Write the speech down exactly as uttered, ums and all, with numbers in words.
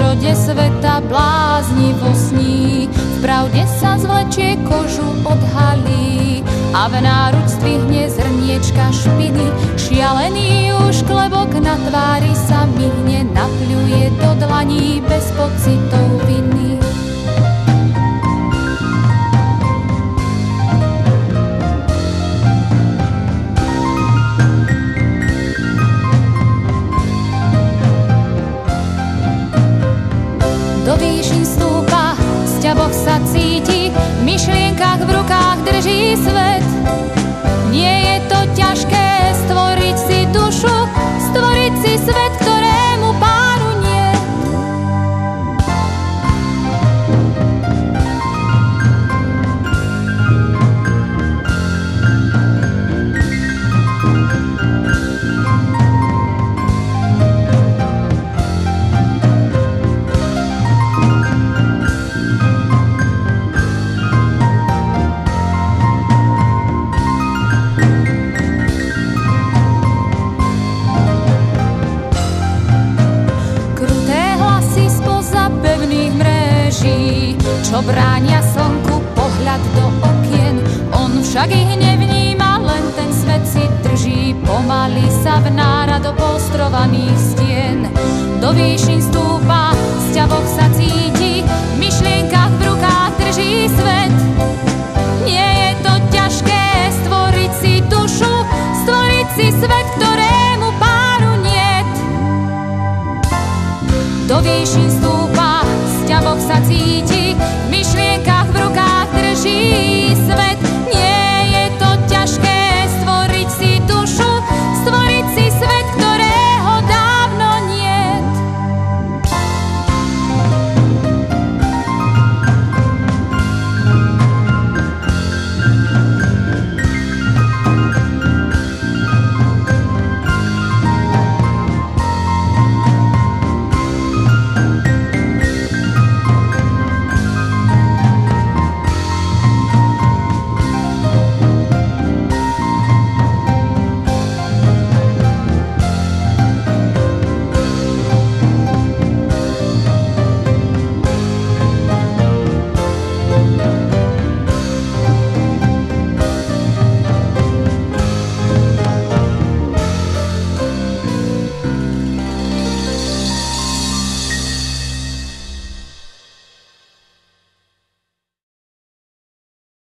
zrode sveta bláznivo sní, v pravde sa zvlečie, kožu odhalí a v náruč zdvihne zrniečka špiny. Šialený už klebok na tvári sa myhne, napľuje do dlaní bez pocitov viny. Do výšin stúpa, sťaboch sa cíti, v myšlienkach v rukách drží svet. Nie je to ťažké stvoriť si dušu, stvoriť si svet, ktorému páru nie. Čo bránia slnku pohľad do okien, on však ich nevníma, len ten svet si drží. Pomaly sa vnára do polstrovaných stien. Do výšin stúpa, sťaboch sa cíti, v myšlienkach v rukách drží svet. Nie je to ťažké stvoriť si dušu, stvoriť si svet, ktorému páru niet. Do výšin stúpa, sťaboch sa cíti,